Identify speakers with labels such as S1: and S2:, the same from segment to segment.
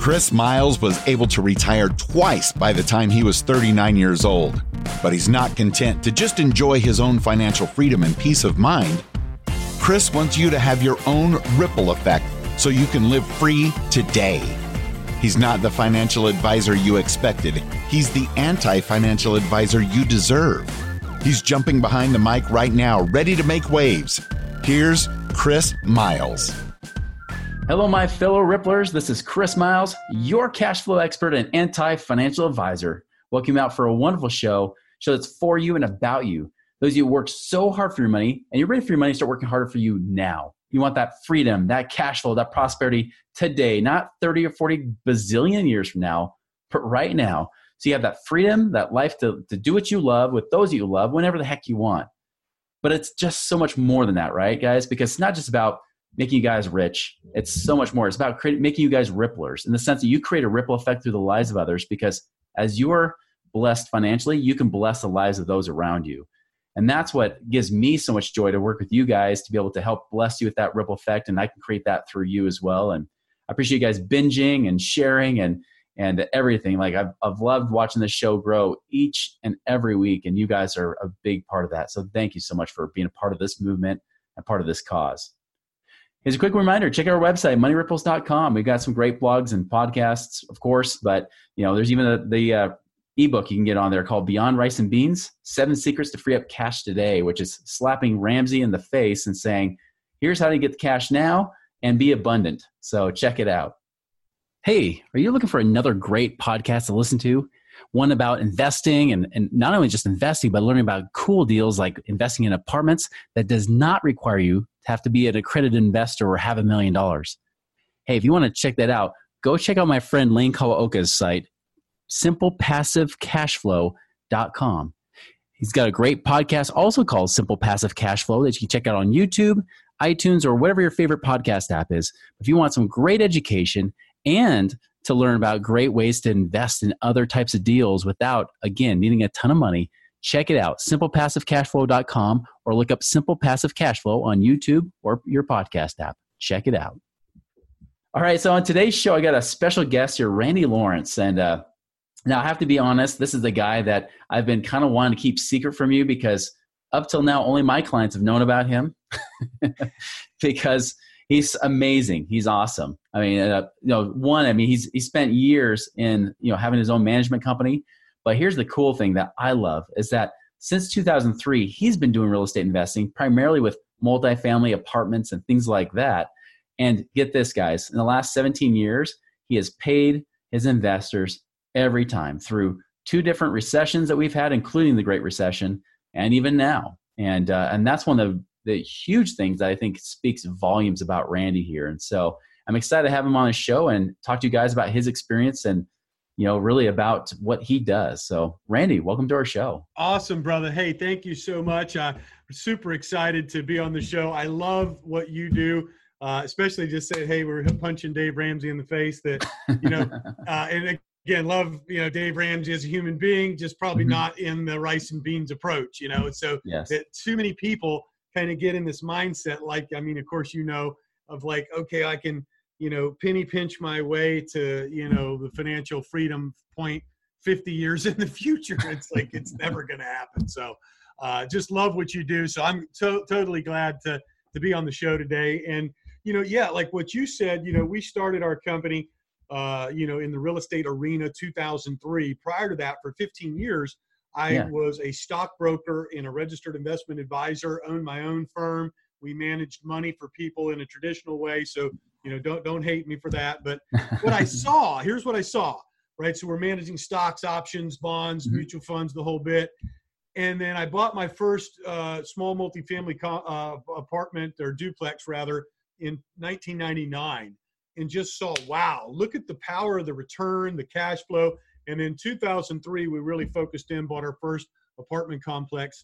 S1: Chris Miles was able to retire twice by the time he was 39 years old, but he's not content to just enjoy his own financial freedom and peace of mind. Chris wants you to have your own ripple effect so you can live free today. He's not the financial advisor you expected. He's the anti-financial advisor you deserve. He's jumping behind the mic right now, ready to make waves. Here's Chris Miles.
S2: Hello, my fellow Ripplers. This is Chris Miles, your cash flow expert and anti-financial advisor. Welcome out for a wonderful show that's for you and about you. Those of you who work so hard for your money and you're ready for your money to start working harder for you now. You want that freedom, that cash flow, that prosperity today, not 30 or 40 bazillion years from now, but right now. So you have that freedom, that life to do what you love with those you love whenever the heck you want. But it's just so much more than that, right, guys? Because it's not just about making you guys rich. It's so much more. It's about making you guys ripplers in the sense that you create a ripple effect through the lives of others, because as you're blessed financially, you can bless the lives of those around you. And that's what gives me so much joy to work with you guys, to be able to help bless you with that ripple effect. And I can create that through you as well. And I appreciate you guys binging and sharing and everything. Like I've loved watching this show grow each and every week. And you guys are a big part of that. So thank you so much for being a part of this movement and part of this cause. Here's a quick reminder, check out our website, moneyripples.com. We've got some great blogs and podcasts, of course, but there's even the ebook you can get on there called Beyond Rice and Beans, 7 Secrets to Free Up Cash Today, which is slapping Ramsey in the face and saying, here's how to get the cash now and be abundant. So check it out. Hey, are you looking for another great podcast to listen to? One about investing and not only just investing, but learning about cool deals like investing in apartments that does not require you to have to be an accredited investor or have $1 million. Hey, if you want to check that out, go check out my friend Lane Kawaoka's site, simplepassivecashflow.com. He's got a great podcast also called Simple Passive Cash Flow that you can check out on YouTube, iTunes, or whatever your favorite podcast app is. If you want some great education and to learn about great ways to invest in other types of deals without, again, needing a ton of money, check it out, simplepassivecashflow.com, or look up Simple Passive Cash Flow on YouTube or your podcast app. Check it out. All right, so on today's show, I got a special guest here, Randy Lawrence. And now I have to be honest, this is the guy that I've been kind of wanting to keep secret from you, because up till now, only my clients have known about him because he's amazing. He's awesome. I mean, he spent years in, having his own management company. But here's the cool thing that I love is that since 2003, he's been doing real estate investing, primarily with multifamily apartments and things like that. And get this, guys, in the last 17 years, he has paid his investors every time through 2 different recessions that we've had, including the Great Recession, and even now. And that's one of the huge things that I think speaks volumes about Randy here. And so I'm excited to have him on the show and talk to you guys about his experience and really about what he does. So Randy, welcome to our show.
S3: Awesome, brother. Hey, thank you so much. I'm super excited to be on the show. I love what you do, especially just saying, hey, we're punching Dave Ramsey in the face that, and again, love, Dave Ramsey as a human being, just probably not in the rice and beans approach, So
S2: yes.
S3: That too many people kind of get in this mindset. Like, of course, of like, okay, I can, penny pinch my way to, the financial freedom point 50 years in the future. It's like, it's never going to happen. So just love what you do. So I'm totally glad to be on the show today. And, like what you said, we started our company, in the real estate arena, 2003. Prior to that, for 15 years, I was a stockbroker and a registered investment advisor, owned my own firm. We managed money for people in a traditional way. So, don't hate me for that. But here's what I saw, right? So we're managing stocks, options, bonds, mutual funds, the whole bit. And then I bought my first small multifamily apartment, or duplex rather, in 1999, and just saw, wow, look at the power of the return, the cash flow. And in 2003, we really focused in, bought our first apartment complex.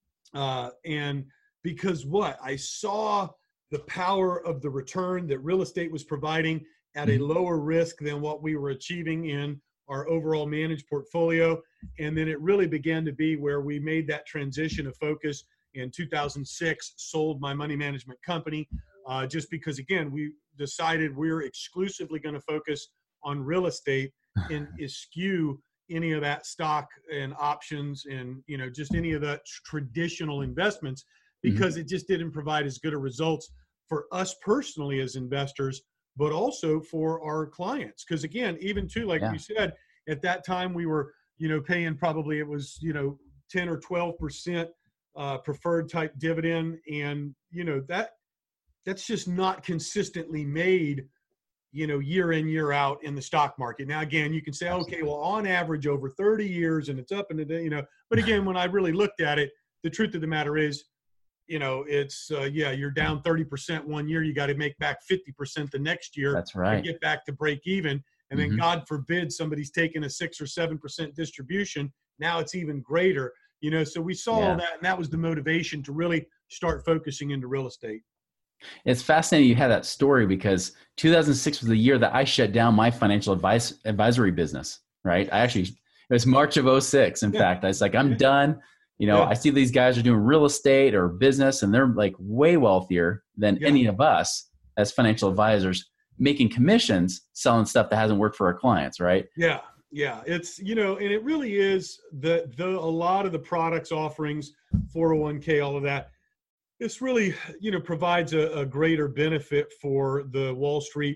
S3: And because I saw the power of the return that real estate was providing at a lower risk than what we were achieving in our overall managed portfolio. And then it really began to be where we made that transition of focus in 2006, sold my money management company, just because, again, we decided we're exclusively going to focus on real estate and eschew any of that stock and options and, you know, just any of the traditional investments, because it just didn't provide as good a results for us personally as investors, but also for our clients. Because again, even too, like you said, at that time we were, you know, paying probably, it was, you know, 10 or 12% preferred type dividend. And, you know, that's just not consistently made, you know, year in, year out in the stock market. Now, again, you can say, okay, well, on average over 30 years and it's up in the day, you know, but again, when I really looked at it, the truth of the matter is, you know, it's, you're down 30% one year. You got to make back 50% the next year.
S2: That's right.
S3: To get back to break even. And then God forbid somebody's taking a 6 or 7% distribution. Now it's even greater, you know? So we saw all that, and that was the motivation to really start focusing into real estate.
S2: It's fascinating you had that story, because 2006 was the year that I shut down my financial advisory business, right? It was March of 06. In fact, I was like, I'm done. You know, I see these guys are doing real estate or business, and they're like way wealthier than any of us as financial advisors, making commissions, selling stuff that hasn't worked for our clients, right?
S3: Yeah. Yeah. It's, you know, and it really is a lot of the products, offerings, 401k, all of that. This really, you know, provides a greater benefit for the Wall Street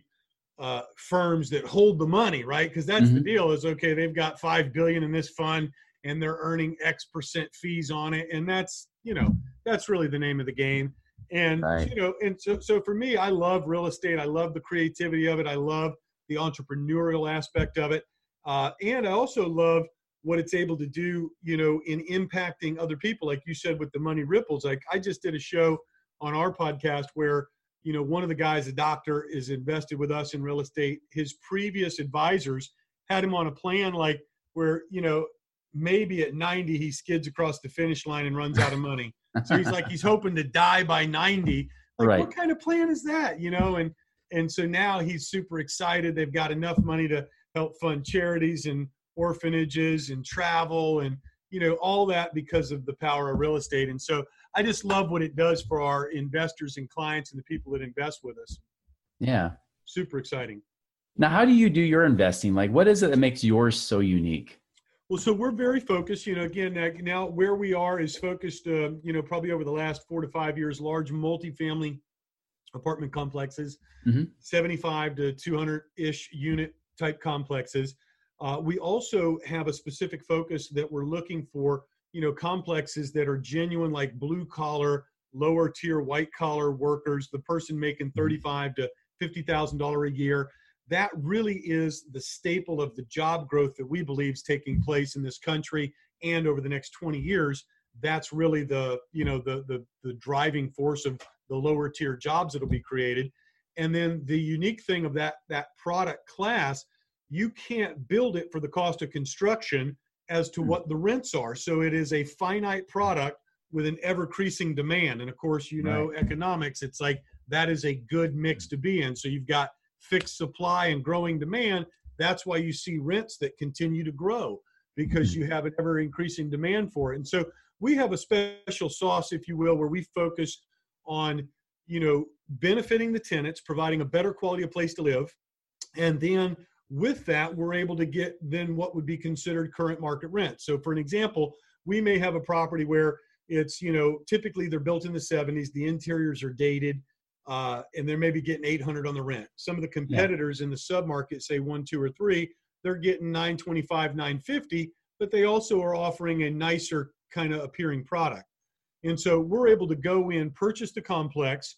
S3: firms that hold the money, right? Because that's the deal is, okay, they've got $5 billion in this fund and they're earning X% fees on it. And that's, you know, that's really the name of the game. And, you know, and so for me, I love real estate. I love the creativity of it. I love the entrepreneurial aspect of it. And I also love what it's able to do, you know, in impacting other people. Like you said, with the money ripples, like I just did a show on our podcast where, you know, one of the guys, a doctor, is invested with us in real estate. His previous advisors had him on a plan, like where, you know, maybe at 90, he skids across the finish line and runs out of money. So he's like, he's hoping to die by 90. Like, what kind of plan is that? You know? And so now he's super excited. They've got enough money to help fund charities and orphanages and travel and, you know, all that because of the power of real estate. And so I just love what it does for our investors and clients and the people that invest with us.
S2: Yeah.
S3: Super exciting.
S2: Now, how do you do your investing? Like, what is it that makes yours so unique?
S3: Well, so we're very focused, you know, again, now where we are is focused, you know, probably over the last 4 to 5 years, large multifamily apartment complexes, 75 to 200-ish unit type complexes. We also have a specific focus that we're looking for, you know, complexes that are genuine, like blue collar, lower tier, white collar workers, the person making $35,000 to $50,000 a year. That really is the staple of the job growth that we believe is taking place in this country and over the next 20 years. That's really the, you know, the driving force of the lower tier jobs that will be created. And then the unique thing of that product class, you can't build it for the cost of construction as to what the rents are. So it is a finite product with an ever-increasing demand. And of course, you know, economics, it's like that is a good mix to be in. So you've got fixed supply and growing demand. That's why you see rents that continue to grow, because you have an ever-increasing demand for it. And so we have a special sauce, if you will, where we focus on, you know, benefiting the tenants, providing a better quality of place to live. And then with that, we're able to get then what would be considered current market rent. So for an example, we may have a property where it's, you know, typically they're built in the 70s, the interiors are dated, and they're maybe getting $800 on the rent. Some of the competitors in the submarket, say 1, 2, or 3, they're getting $925, $950, but they also are offering a nicer kind of appearing product. And so we're able to go in, purchase the complex,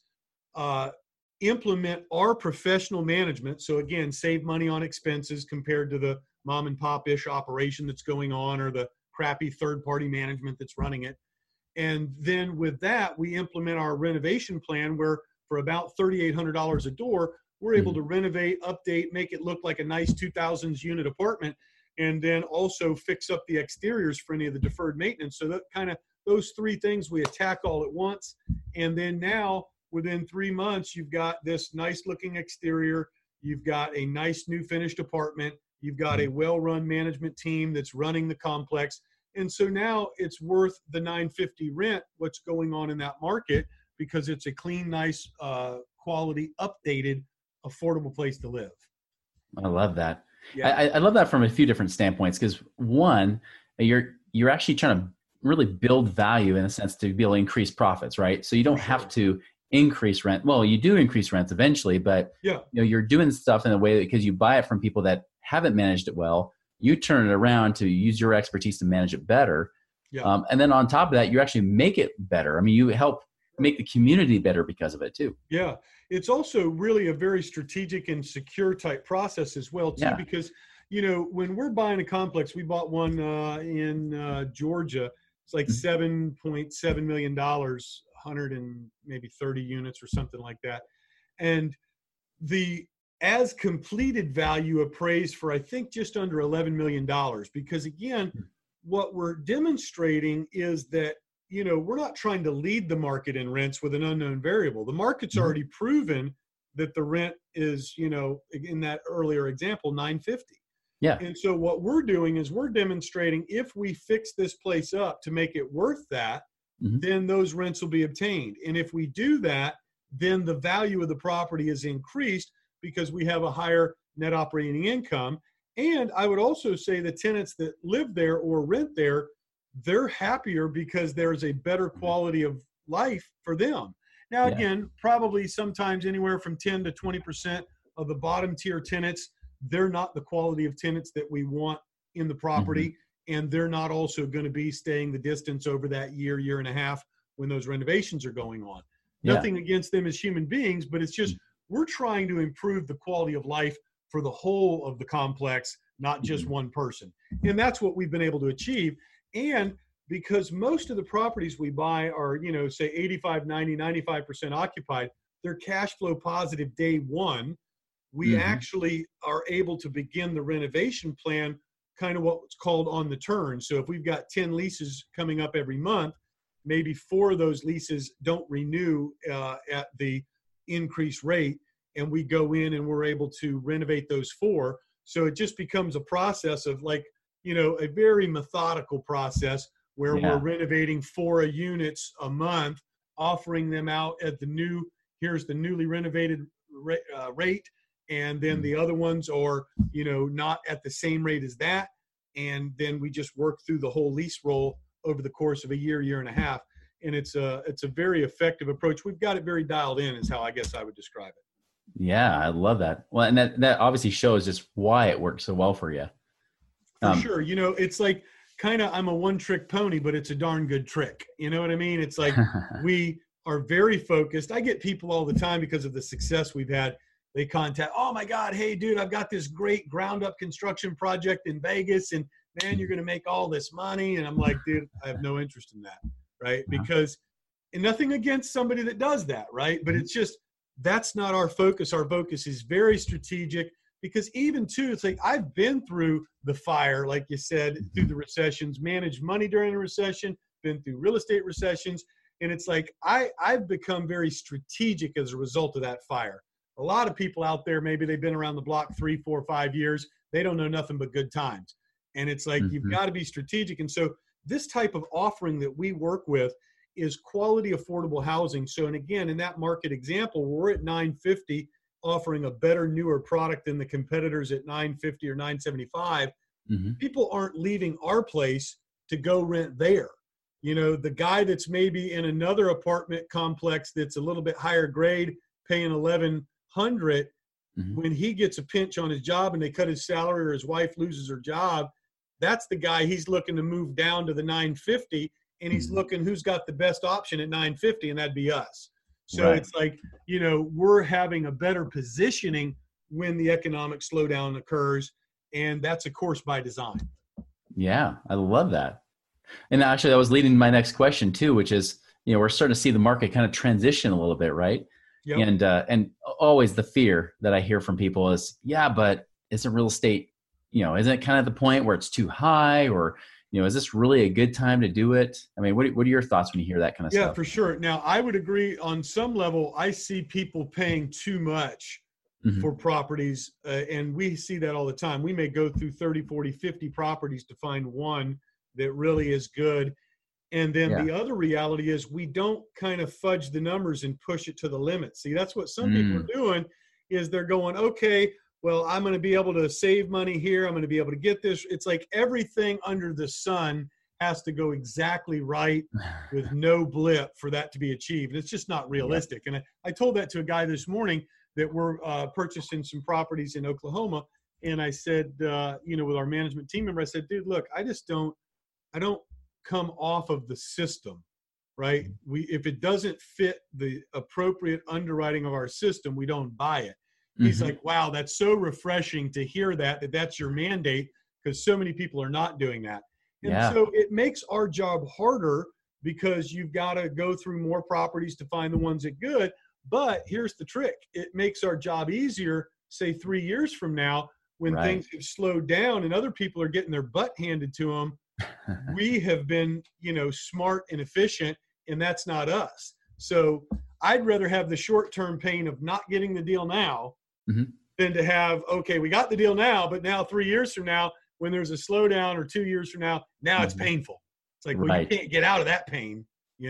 S3: implement our professional management. So again, save money on expenses compared to the mom and pop-ish operation that's going on, or the crappy third-party management that's running it. And then with that, we implement our renovation plan where for about $3,800 a door, we're able to renovate, update, make it look like a nice 2000s unit apartment, and then also fix up the exteriors for any of the deferred maintenance. So that kind of those three things we attack all at once. And then now within 3 months, you've got this nice looking exterior. You've got a nice new finished apartment. You've got a well-run management team that's running the complex. And so now it's worth the $950 rent, what's going on in that market, because it's a clean, nice, quality, updated, affordable place to live.
S2: I love that.
S3: Yeah.
S2: I love that from a few different standpoints, because one, you're actually trying to really build value in a sense to be able to increase profits, right? So you don't have to increase rent. Well, you do increase rents eventually, but
S3: Yeah.
S2: you're doing stuff in a way that, because you buy it from people that haven't managed it well, you turn it around to use your expertise to manage it better.
S3: Yeah.
S2: And then on top of that, you actually make it better. I mean, you help make the community better because of it too.
S3: Yeah. It's also really a very strategic and secure type process as well too,
S2: Yeah.
S3: because, when we're buying a complex, we bought one in Georgia. It's like $7.7 million, 100 and maybe 30 units or something like that. And the as completed value appraised for, I think, just under $11 million, because again, what we're demonstrating is that, we're not trying to lead the market in rents with an unknown variable. The market's already proven that the rent is, in that earlier example, $950.
S2: Yeah.
S3: And so what we're doing is we're demonstrating if we fix this place up to make it worth that, then those rents will be obtained. And if we do that, then the value of the property is increased because we have a higher net operating income. And I would also say the tenants that live there or rent there, they're happier because there's a better quality of life for them. Now, again, probably sometimes anywhere from 10 to 20% of the bottom tier tenants, they're not the quality of tenants that we want in the property. And they're not also going to be staying the distance over that year and a half when those renovations are going on. Nothing against them as human beings, but it's just we're trying to improve the quality of life for the whole of the complex, not just one person. And that's what we've been able to achieve. And because most of the properties we buy are, say 85, 90, 95% occupied, they're cash flow positive day one. We actually are able to begin the renovation plan kind of what's called on the turn. So if we've got 10 leases coming up every month, maybe 4 of those leases don't renew at the increased rate, and we go in and we're able to renovate those 4. So it just becomes a process of a very methodical process where we're renovating 4 units a month, offering them out at here's the newly renovated rate. And then the other ones are, not at the same rate as that. And then we just work through the whole lease roll over the course of a year and a half. And it's a very effective approach. We've got it very dialed in is how I guess I would describe it.
S2: Yeah, I love that. Well, and that obviously shows just why it works so well for you.
S3: For sure. It's like I'm a one-trick pony, but it's a darn good trick. You know what I mean? It's like we are very focused. I get people all the time because of the success we've had. They contact, oh my God, hey dude, I've got this great ground up construction project in Vegas and man, you're going to make all this money. And I'm like, dude, I have no interest in that. Right. Because, and nothing against somebody that does that. Right. But it's just, that's not our focus. Our focus is very strategic because even too, it's like, I've been through the fire, like you said, through the recessions, managed money during a recession, been through real estate recessions. And it's like, I've become very strategic as a result of that fire. A lot of people out there, maybe they've been around the block 3, 4, 5 years. They don't know nothing but good times. And it's like, you've got to be strategic. And so this type of offering that we work with is quality, affordable housing. So, and again, in that market example, we're at $950, offering a better, newer product than the competitors at $950 or $975. People aren't leaving our place to go rent there. The guy that's maybe in another apartment complex that's a little bit higher grade, paying $1,100, when he gets a pinch on his job and they cut his salary or his wife loses her job, that's the guy he's looking to move down to the $950, and he's looking who's got the best option at $950, and that'd be us. So it's like, we're having a better positioning when the economic slowdown occurs, and that's of course by design.
S2: Yeah, I love that. And actually that was leading to my next question too, which is, we're starting to see the market kind of transition a little bit, right? Yep. And always the fear that I hear from people is, but isn't real estate, isn't it kind of the point where it's too high, or, is this really a good time to do it? I mean, what are your thoughts when you hear that kind of stuff?
S3: Yeah, for sure. Now, I would agree on some level. I see people paying too much for properties, and we see that all the time. We may go through 30, 40, 50 properties to find one that really is good. And then the other reality is we don't kind of fudge the numbers and push it to the limit. See, that's what some people are doing is they're going, okay, well, I'm going to be able to save money here. I'm going to be able to get this. It's like everything under the sun has to go exactly right with no blip for that to be achieved. It's just not realistic. And I told that to a guy this morning that we're purchasing some properties in Oklahoma. And I said, with our management team member, I said, dude, look, I don't come off of the system, right? If it doesn't fit the appropriate underwriting of our system, we don't buy it. He's like, wow, that's so refreshing to hear that's your mandate, because so many people are not doing that. And so it makes our job harder because you've got to go through more properties to find the ones that good. But here's the trick. It makes our job easier, say 3 years from now, when things have slowed down and other people are getting their butt handed to them. We have been, smart and efficient, and that's not us. So I'd rather have the short-term pain of not getting the deal now than to have, okay, we got the deal now, but now 3 years from now, when there's a slowdown, or 2 years from now it's painful. It's like, well, you can't get out of that pain,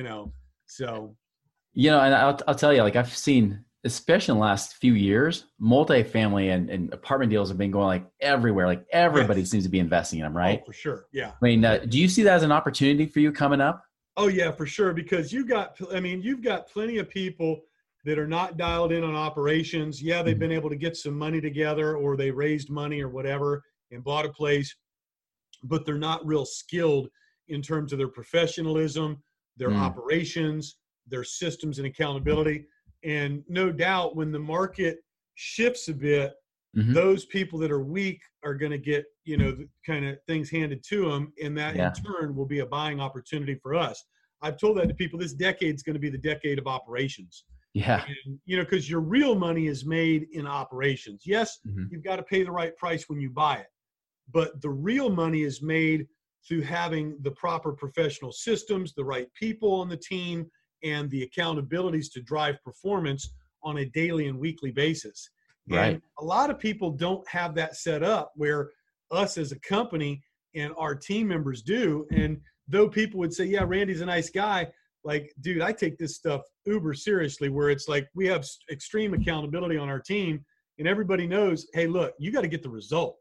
S3: so.
S2: And I'll tell you, like, I've seen, especially in the last few years, multifamily and apartment deals have been going like everywhere. Like everybody seems to be investing in them, right?
S3: Oh, for sure. Yeah.
S2: I mean, do you see that as an opportunity for you coming up?
S3: Oh yeah, for sure. Because you've got plenty of people that are not dialed in on operations. Yeah, they've been able to get some money together, or they raised money or whatever and bought a place, but they're not real skilled in terms of their professionalism, their operations, their systems and accountability. And no doubt when the market shifts a bit, those people that are weak are going to get, the kind of things handed to them. And that in turn will be a buying opportunity for us. I've told that to people. This decade is going to be the decade of operations.
S2: Yeah.
S3: And, because your real money is made in operations. Yes, you've got to pay the right price when you buy it, but the real money is made through having the proper professional systems, the right people on the team, and the accountabilities to drive performance on a daily and weekly basis.
S2: Right.
S3: And a lot of people don't have that set up where us as a company and our team members do. And though people would say, yeah, Randy's a nice guy, like, dude, I take this stuff uber seriously, where it's like we have extreme accountability on our team, and everybody knows, hey, look, you got to get the result.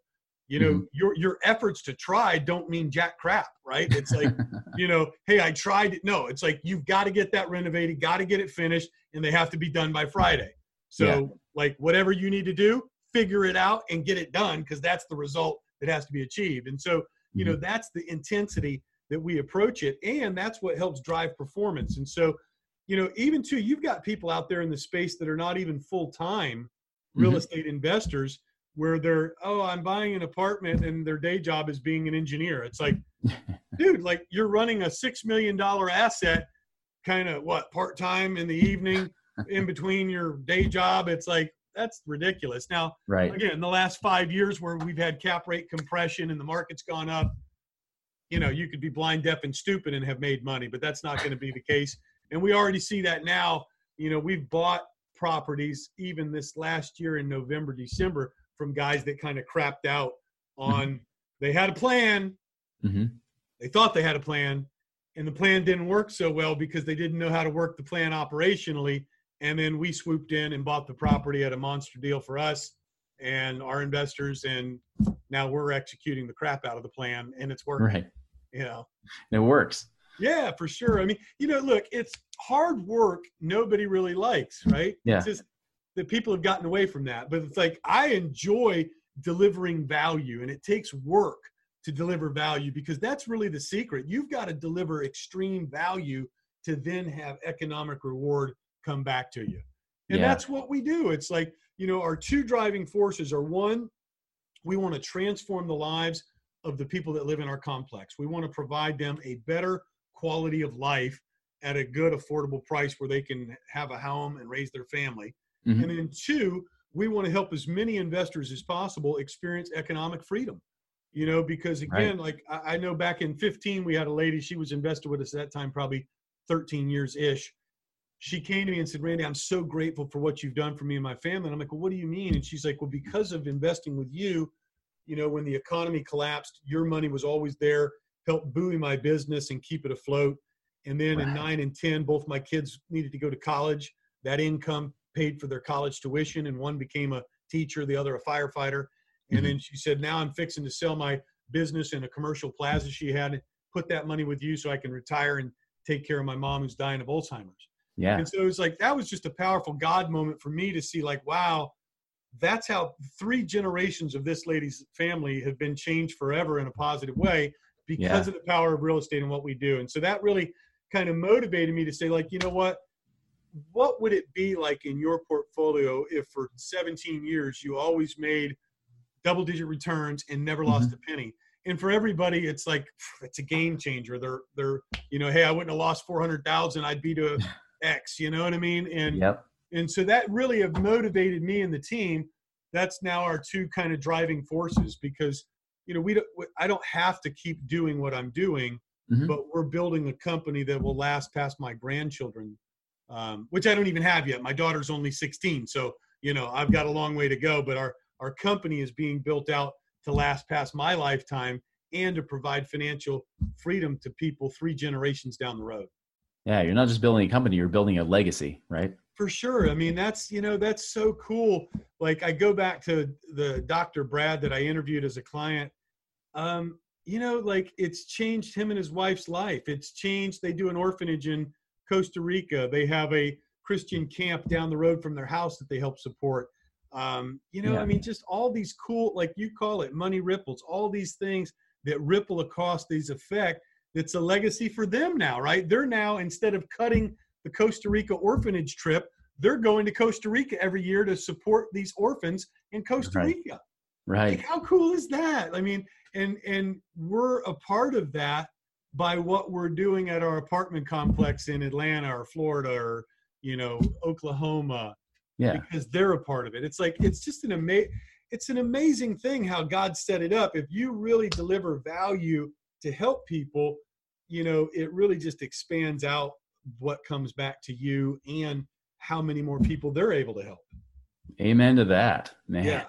S3: Your efforts to try don't mean jack crap, right? It's like, hey, I tried. No, it's like, you've got to get that renovated, got to get it finished, and they have to be done by Friday. So like, whatever you need to do, figure it out and get it done, because that's the result that has to be achieved. And so, that's the intensity that we approach it. And that's what helps drive performance. And so, even too, you've got people out there in the space that are not even full-time real estate investors, where they're, I'm buying an apartment and their day job is being an engineer. It's like, dude, like, you're running a $6 million asset, kind of part-time in the evening in between your day job. It's like, that's ridiculous. Now, again, the last 5 years where we've had cap rate compression and the market's gone up, you could be blind, deaf, and stupid and have made money, but that's not going to be the case. And we already see that now. We've bought properties even this last year in November, December, from guys that kind of crapped out on, they had a plan. They thought they had a plan, and the plan didn't work so well because they didn't know how to work the plan operationally. And then we swooped in and bought the property at a monster deal for us and our investors. And now we're executing the crap out of the plan, and it's working.
S2: Right. It works.
S3: Yeah, for sure. I mean, look, it's hard work nobody really likes, right?
S2: Yeah.
S3: It's just that people have gotten away from that. But it's like, I enjoy delivering value, and it takes work to deliver value, because that's really the secret. You've got to deliver extreme value to then have economic reward come back to you. And that's what we do. It's like, our two driving forces are, one, we want to transform the lives of the people that live in our complex. We want to provide them a better quality of life at a good, affordable price where they can have a home and raise their family. And then two, we want to help as many investors as possible experience economic freedom, because again, like, I know back in 2015, we had a lady, she was invested with us at that time, probably 13 years-ish. She came to me and said, Randy, I'm so grateful for what you've done for me and my family. And I'm like, well, what do you mean? And she's like, well, because of investing with you, when the economy collapsed, your money was always there, helped buoy my business and keep it afloat. And then in 9 and 10, both my kids needed to go to college. That income paid for their college tuition, and one became a teacher, the other a firefighter. And then she said, now I'm fixing to sell my business in a commercial plaza she had, put that money with you so I can retire and take care of my mom who's dying of Alzheimer's.
S2: Yeah.
S3: And so it was like, that was just a powerful God moment for me to see, like, wow, that's how 3 generations of this lady's family have been changed forever in a positive way because of the power of real estate and what we do. And so that really kind of motivated me to say, like, you know what would it be like in your portfolio if for 17 years you always made double-digit returns and never lost a penny? And for everybody, it's like, it's a game changer. They're hey, I wouldn't have lost 400,000. I'd be to X, you know what I mean? And so that really have motivated me and the team. That's now our 2 kind of driving forces, because, I don't have to keep doing what I'm doing, but we're building a company that will last past my grandchildren, which I don't even have yet. My daughter's only 16. So, I've got a long way to go, but our company is being built out to last past my lifetime and to provide financial freedom to people 3 generations down the road.
S2: Yeah. You're not just building a company, you're building a legacy, right?
S3: For sure. I mean, that's so cool. Like, I go back to the Dr. Brad that I interviewed as a client. Like, it's changed him and his wife's life. It's changed. They do an orphanage in Costa Rica. They have a Christian camp down the road from their house that they help support. I mean, just all these cool, like you call it, money ripples, all these things that ripple across these effect. It's a legacy for them now, right? They're now, instead of cutting the Costa Rica orphanage trip, they're going to Costa Rica every year to support these orphans in Costa Rica.
S2: Right.
S3: Like, how cool is that? I mean, and we're a part of that by what we're doing at our apartment complex in Atlanta or Florida or, Oklahoma. Yeah. Because they're a part of it. It's like, it's just an amazing thing how God set it up. If you really deliver value to help people, it really just expands out what comes back to you and how many more people they're able to help.
S2: Amen to that, man.
S3: Yeah.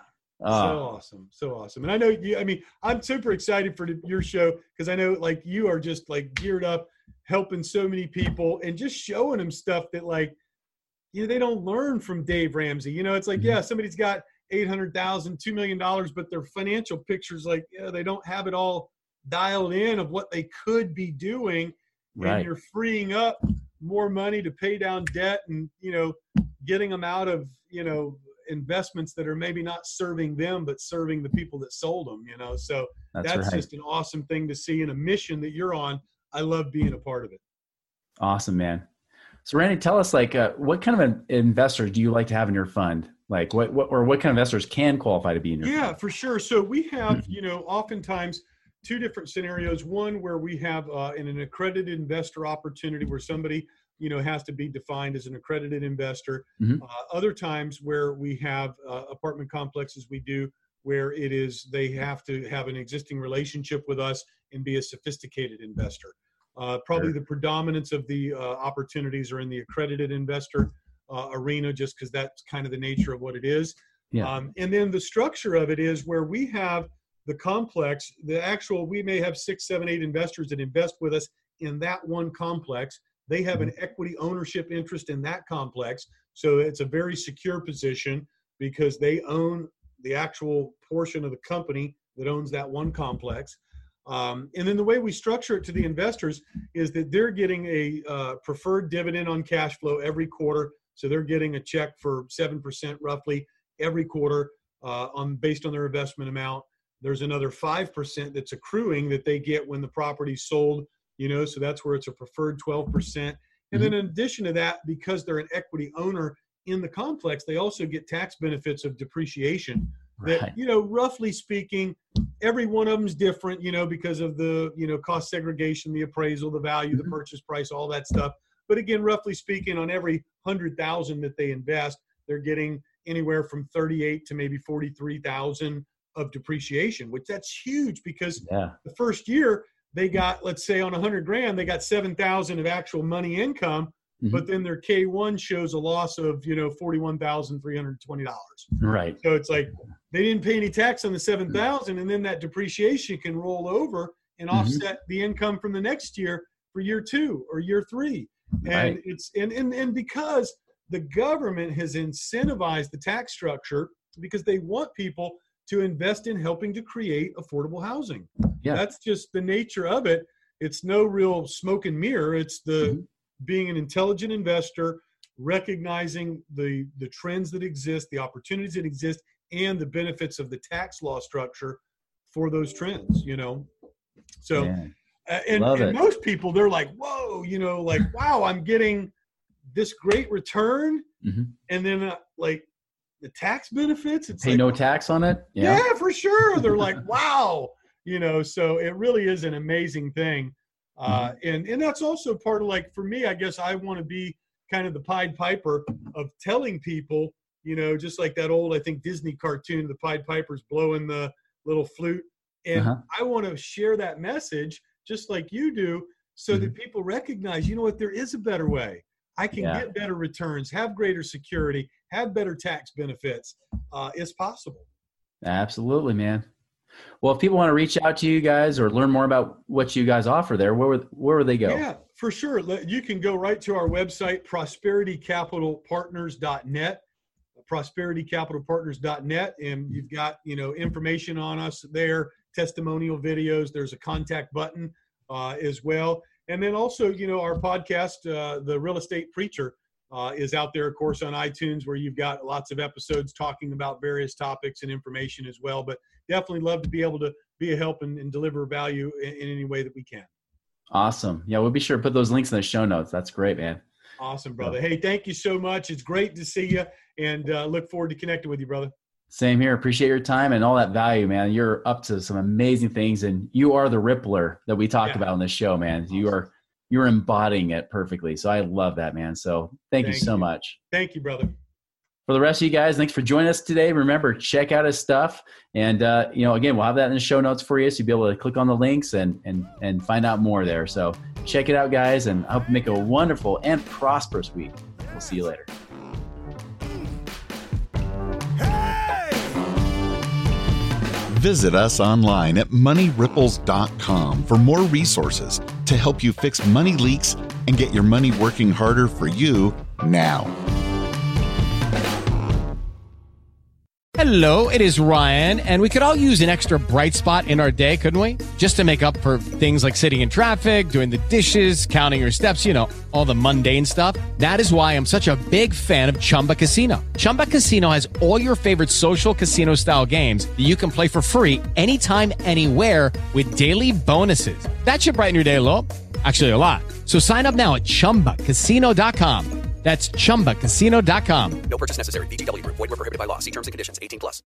S3: So awesome. And I know I'm super excited for your show, because I know, like, you are just, like, geared up helping so many people and just showing them stuff that, like, they don't learn from Dave Ramsey. It's like, somebody's got $800,000, $2 million, but their financial picture's like, they don't have it all dialed in of what they could be doing. Right. And you're freeing up more money to pay down debt and, getting them out of, investments that are maybe not serving them, but serving the people that sold them, So that's just an awesome thing to see, and a mission that you're on. I love being a part of it.
S2: Awesome, man. So Randy, tell us, like, what kind of investors do you like to have in your fund? Like, what kind of investors can qualify to be in your fund?
S3: Yeah, for sure. So we have, oftentimes 2 different scenarios. One where we have an accredited investor opportunity where somebody, has to be defined as an accredited investor. Other times where we have apartment complexes we do where they have to have an existing relationship with us and be a sophisticated investor. Probably the predominance of the opportunities are in the accredited investor arena, just because that's kind of the nature of what it is. Yeah. And then the structure of it is where we have the complex, we may have 6, 7, 8 investors that invest with us in that one complex. They have an equity ownership interest in that complex. So it's a very secure position because they own the actual portion of the company that owns that one complex. And then the way we structure it to the investors is that they're getting a preferred dividend on cash flow every quarter. So they're getting a check for 7% roughly every quarter based on their investment amount. There's another 5% that's accruing that they get when the property's sold, so that's where it's a preferred 12%. And then in addition to that, because they're an equity owner in the complex, they also get tax benefits of depreciation. That, roughly speaking, every one of them is different, because of the, cost segregation, the appraisal, the value, the purchase price, all that stuff. But again, roughly speaking, on every 100,000 that they invest, they're getting anywhere from 38 to maybe 43,000 of depreciation, which that's huge because the first year they got, let's say on 100 grand, they got 7,000 of actual money income. But then their K1 shows a loss of, $41,320.
S2: Right.
S3: So it's like they didn't pay any tax on the 7,000, and then that depreciation can roll over and offset the income from the next year for year 2 or year 3. And it's and because the government has incentivized the tax structure because they want people to invest in helping to create affordable housing.
S2: Yeah.
S3: That's just the nature of it. It's no real smoke and mirror. It's the being an intelligent investor, recognizing the trends that exist, the opportunities that exist, and the benefits of the tax law structure for those trends, you know? So, and most people, they're like, whoa, you know, like, wow, I'm getting this great return. And then like the tax benefits, it's
S2: pay
S3: like,
S2: no tax on it.
S3: Yeah, for sure. They're like, wow, you know, so it really is an amazing thing. And that's also part of, like, for me, I guess I want to be kind of the Pied Piper of telling people, you know, just like that old, I think, Disney cartoon, the Pied Piper's blowing the little flute. And I want to share that message just like you do, so that people recognize, you know what, there is a better way. I can get better returns, have greater security, have better tax benefits. It's possible.
S2: Absolutely, man. Well, if people want to reach out to you guys or learn more about what you guys offer there, where would they go?
S3: Yeah, for sure. You can go right to our website, prosperitycapitalpartners.net, prosperitycapitalpartners.net, and you've got, you know, information on us there, testimonial videos. There's a contact button as well. And then also, you know, our podcast, The Real Estate Preacher, is out there, of course, on iTunes, where you've got lots of episodes talking about various topics and information as well. But definitely love to be able to be a help and deliver value in any way that we can.
S2: Awesome. Yeah, we'll be sure to put those links in the show notes. That's great, man.
S3: Awesome, brother. Hey, thank you so much. It's great to see you, and look forward to connecting with you, brother. Same
S2: here. Appreciate your time and all that value, man. You're up to some amazing things, and you are the Rippler that we talk about on this show, man. Awesome. You're embodying it perfectly. So I love that, man. So thank you so much.
S3: Thank you, brother.
S2: For the rest of you guys, thanks for joining us today. Remember, check out his stuff. And, you know, again, we'll have that in the show notes for you, so you'll be able to click on the links and find out more there. So check it out, guys, and I hope you make a wonderful and prosperous week. We'll see you later.
S1: Visit us online at moneyripples.com for more resources to help you fix money leaks and get your money working harder for you now.
S4: Hello, it is Ryan, and we could all use an extra bright spot in our day, couldn't we? Just to make up for things like sitting in traffic, doing the dishes, counting your steps, you know, all the mundane stuff. That is why I'm such a big fan of Chumba Casino. Chumba Casino has all your favorite social casino-style games that you can play for free anytime, anywhere with daily bonuses. That should brighten your day a little. Actually, a lot. So sign up now at ChumbaCasino.com. That's ChumbaCasino.com.
S5: No purchase necessary. VGW Group. Void where prohibited by law. See terms and conditions. 18+.